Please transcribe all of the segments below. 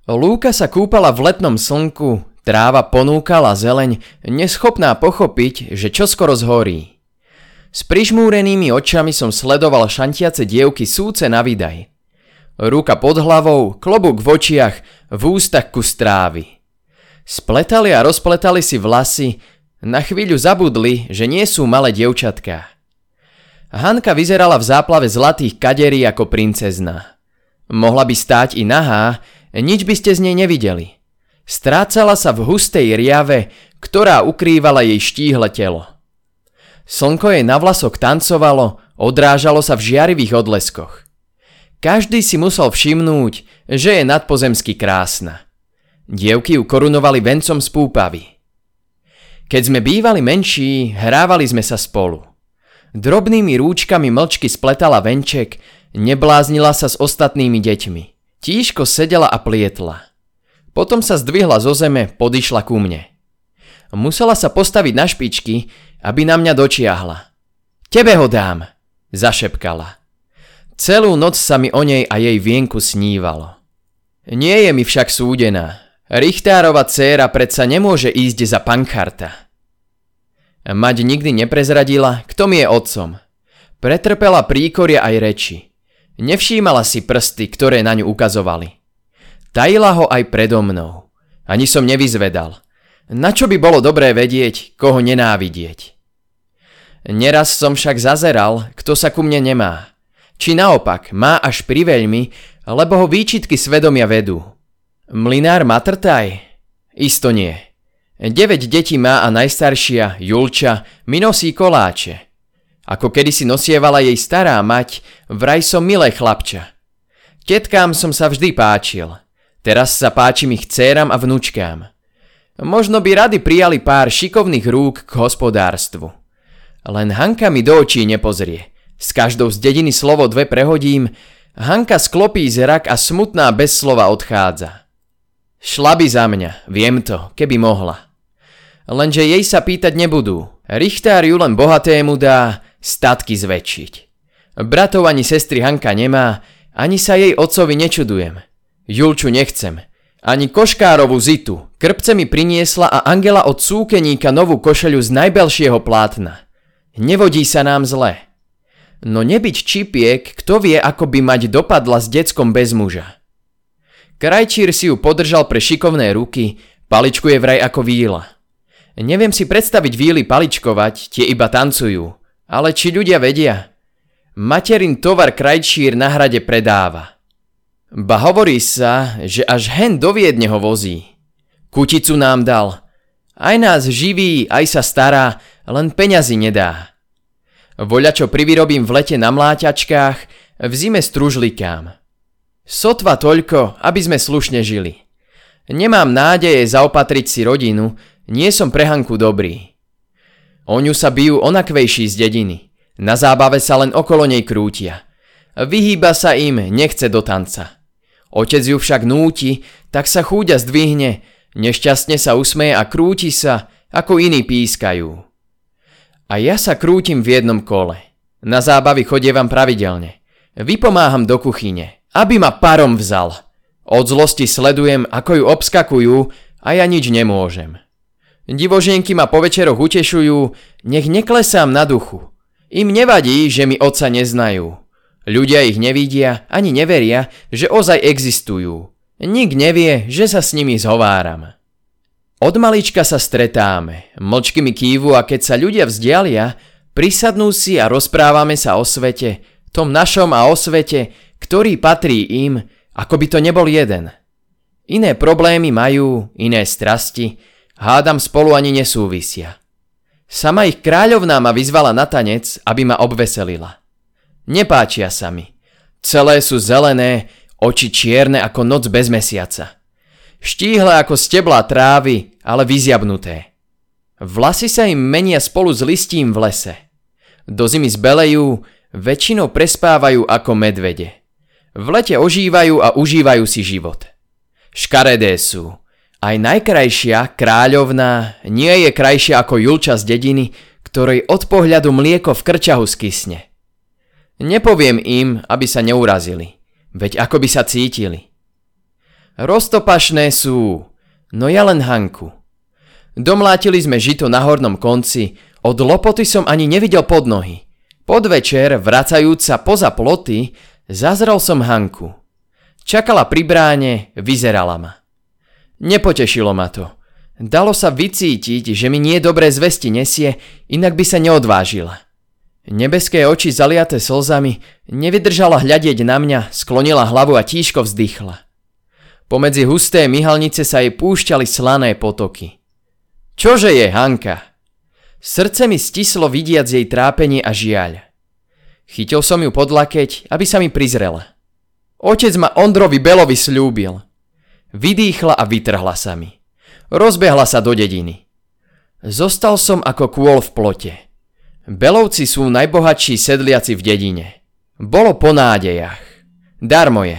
Lúka sa kúpala v letnom slnku, tráva ponúkala zeleň, neschopná pochopiť, že čoskoro zhorí. S prižmúrenými očami som sledoval šantiace dievky súce na výdaj. Ruka pod hlavou, klobúk v očiach, v ústach kus trávy. Spletali a rozpletali si vlasy, na chvíľu zabudli, že nie sú malé dievčatká. Hanka vyzerala v záplave zlatých kaderí ako princezna. Mohla by stáť i nahá, nič by ste z nej nevideli. Strácala sa v hustej riave, ktorá ukrývala jej štíhle telo. Slnko jej na vlasok tancovalo, odrážalo sa v žiarivých odleskoch. Každý si musel všimnúť, že je nadpozemsky krásna. Dievky ju korunovali vencom z púpavy. Keď sme bývali menší, hrávali sme sa spolu. Drobnými rúčkami mlčky spletala venček, nebláznila sa s ostatnými deťmi. Tížko sedela a plietla. Potom sa zdvihla zo zeme, podišla ku mne. Musela sa postaviť na špičky, aby na mňa dočiahla. Tebe ho dám, zašepkala. Celú noc sa mi o nej a jej vienku snívalo. Nie je mi však súdená. Richtárova dcéra predsa nemôže ísť za pancharta. Mať nikdy neprezradila, kto mi je otcom. Pretrpela príkoria aj reči. Nevšímala si prsty, ktoré na ňu ukazovali. Tajila ho aj predo mnou. Ani som nevyzvedal. Na čo by bolo dobré vedieť, koho nenávidieť? Neraz som však zazeral, kto sa ku mne nemá. Či naopak, má až priveľmi, lebo ho výčitky svedomia vedú. Mlynár Matrtaj? Isto nie. 9 detí má a najstaršia, Julča, mi nosí koláče. Ako kedysi nosievala jej stará mať, vraj som milé chlapča. Tetkám som sa vždy páčil. Teraz sa páčim ich dcéram a vnučkám. Možno by rady prijali pár šikovných rúk k hospodárstvu. Len Hanka mi do očí nepozrie. S každou z dediny slovo dve prehodím, Hanka sklopí zrak a smutná bez slova odchádza. Šla by za mňa, viem to, keby mohla. Lenže jej sa pýtať nebudú. Richtár ju len bohatému dá statky zväčšiť. Bratov ani sestry Hanka nemá, ani sa jej otcovi nečudujem. Julču nechcem. Ani koškárovú zitu. Krpce mi priniesla a Angela od súkeníka novú košeľu z najbelšieho plátna. Nevodí sa nám zle. No nebyť čipiek, kto vie, ako by mať dopadla s deckom bez muža. Krajčír si ju podržal pre šikovné ruky, paličku je vraj ako víla. Neviem si predstaviť víly paličkovať, tie iba tancujú. Ale či ľudia vedia? Materin tovar krajčír na hrade predáva. Ba hovorí sa, že až hen do Viedne ho vozí. Kuticu nám dal. Aj nás živí, aj sa stará, len peňazí nedá. Voľačo privyrobím v lete na mláťačkách, v zime stružlikám. Sotva toľko, aby sme slušne žili. Nemám nádeje zaopatriť si rodinu, nie som pre Hanku dobrý. O ňu sa bijú onakvejší z dediny. Na zábave sa len okolo nej krútia. Vyhýba sa im, nechce do tanca. Otec ju však núti, tak sa chúďa zdvihne, nešťastne sa usmeje a krúti sa, ako iní pískajú. A ja sa krútim v jednom kole. Na zábavy chodievam pravidelne. Vypomáham do kuchyne, aby ma parom vzal. Od zlosti sledujem, ako ju obskakujú a ja nič nemôžem. Divožienky ma po večeroch utešujú, nech neklesám na duchu. Im nevadí, že mi otca neznajú. Ľudia ich nevidia, ani neveria, že ozaj existujú. Nik nevie, že sa s nimi zhováram. Od malička sa stretáme, mlčky mi kývu a keď sa ľudia vzdialia, prisadnú si a rozprávame sa o svete, tom našom a o svete, ktorý patrí im, ako by to nebol jeden. Iné problémy majú, iné strasti, hádam spolu ani nesúvisia. Sama ich kráľovná ma vyzvala na tanec, aby ma obveselila. Nepáčia sa mi. Celé sú zelené, oči čierne ako noc bez mesiaca. Štíhle ako steblá trávy, ale vyziabnuté. Vlasy sa im menia spolu s listím v lese. Do zimy zbelejú, väčšinou prespávajú ako medvede. V lete ožívajú a užívajú si život. Škaredé sú. Aj najkrajšia, kráľovná, nie je krajšia ako Julča z dediny, ktorej od pohľadu mlieko v krčahu skysne. Nepoviem im, aby sa neurazili, veď ako by sa cítili. Roztopašné sú, no ja len Hanku. Domlátili sme žito na hornom konci, od lopoty som ani nevidel pod nohy. Podvečer, vracajúc sa poza ploty, zazrel som Hanku. Čakala pri bráne, vyzerala ma. Nepotešilo ma to. Dalo sa vycítiť, že mi nie dobré zvesti nesie, inak by sa neodvážila. Nebeské oči zaliaté slzami, nevydržala hľadieť na mňa, sklonila hlavu a tížko vzdychla. Pomedzi husté myhalnice sa jej púšťali slané potoky. Čože je, Hanka? Srdce mi stislo vidiac jej trápenie a žiaľ. Chytil som ju pod lakeť, aby sa mi prizrela. Otec ma Ondrovi Belovi sľúbil. Vydýchla a vytrhla sa mi. Rozbehla sa do dediny. Zostal som ako kôl v plote. Belovci sú najbohatší sedliaci v dedine. Bolo po nádejach. Darmo je.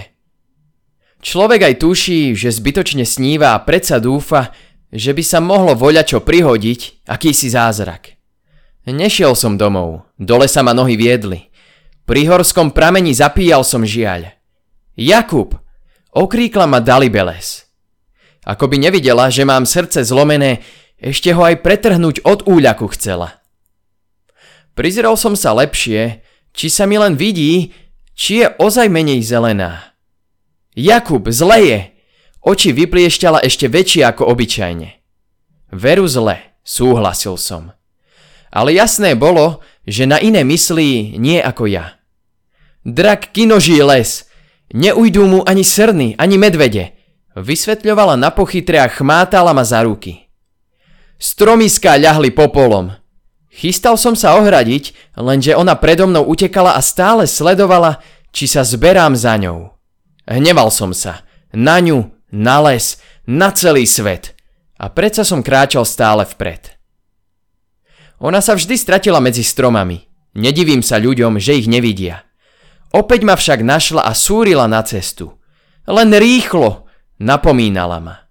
Človek aj tuší, že zbytočne sníva a predsa dúfa, že by sa mohlo voľačo prihodiť, akýsi zázrak. Nešiel som domov, dole sa ma nohy viedli. Pri horskom prameni zapíjal som žiaľ. Jakub! Okríkla ma Dalibeles. Ako by nevidela, že mám srdce zlomené, ešte ho aj pretrhnúť od úľaku chcela. Prizrel som sa lepšie, či sa mi len vidí, či je ozaj menej zelená. Jakub, zle je! Oči vypliešťala ešte väčšie ako obyčajne. Veru zle, súhlasil som. Ale jasné bolo, že na iné myslí nie ako ja. Drak kinoží les, neujdú mu ani srny, ani medvede, vysvetľovala na pochytre a chmátala ma za ruky. Stromiská ľahli popolom. Chystal som sa ohradiť, lenže ona predo mnou utekala a stále sledovala, či sa zberám za ňou. Hneval som sa. Na ňu, na les, na celý svet. A predsa som kráčal stále vpred. Ona sa vždy stratila medzi stromami. Nedivím sa ľuďom, že ich nevidia. Opäť ma však našla a súrila na cestu. Len rýchlo, napomínala ma.